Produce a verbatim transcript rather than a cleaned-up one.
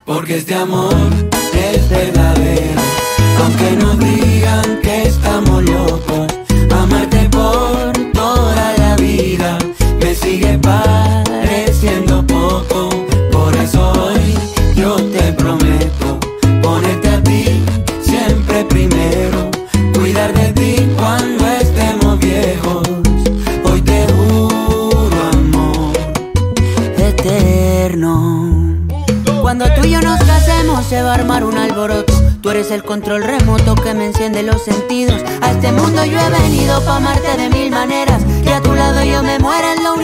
Porque este amor es verdadero, aunque nos digan que estamos locos. Amarte por toda la vida me sigue pareciendo poco. Por eso hoy yo te prometo ponerte a ti siempre primero, cuidar de ti cuando estemos viejos. Hoy te juro amor eterno. Cuando tú y yo nos casemos se va a armar un alboroto. Tú eres el control remoto que me enciende los sentidos. A este mundo yo he venido pa' amarte de mil maneras, que a tu lado yo me muera en lo